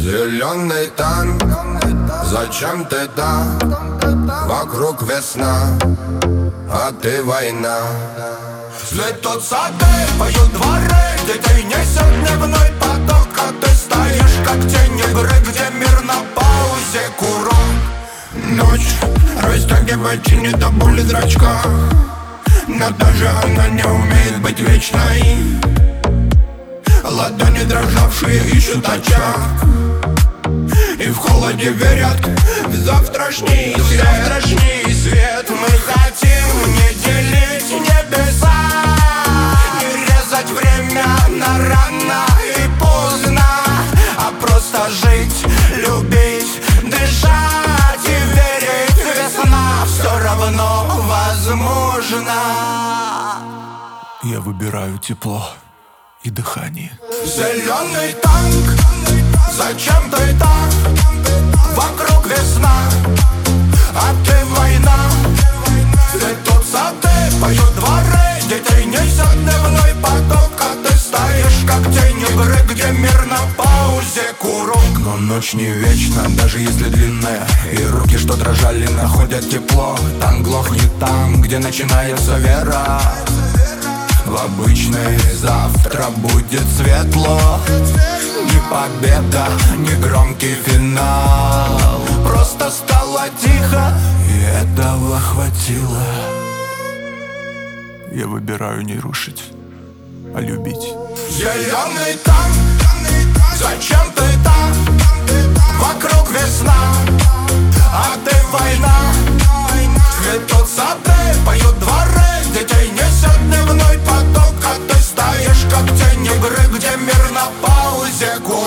Зеленый танк, зачем ты так? Вокруг весна, а ты война. Цветут сады, поют дворы, детей несет дневной поток, а ты стоишь, как тень игры, где мир на паузе, курок. Ночь растягивает тени до боли в зрачках, но даже она не умеет быть вечной. Ладони дрожавшие ищут очаг, и в холоде верят в завтрашний свет. Мы хотим не делить небеса, не резать время на рано и поздно, а просто жить, любить, дышать и верить. Весна все равно возможна. Я выбираю тепло и дыхание. Зеленый танк, зачем ты так? Вокруг весна, а ты война. Цветут сады, поют дворы, детей несет дневной поток, а ты стоишь, как тень игры, где мир на паузе, курок. Но ночь не вечна, даже если длинная, и руки, что дрожали, находят тепло. Танк глохнет там, где начинается вера. В обычный завтра будет светло. Не победа, не громкий финал, просто стало тихо, и этого хватило. Я выбираю не рушить, а любить. Зеленый танк, зачем ты так? Вокруг весна, а ты война. Цветут сады, поют дворы, детей несет дневной поток, а ты стоишь, как тень игры, где мир на паузе.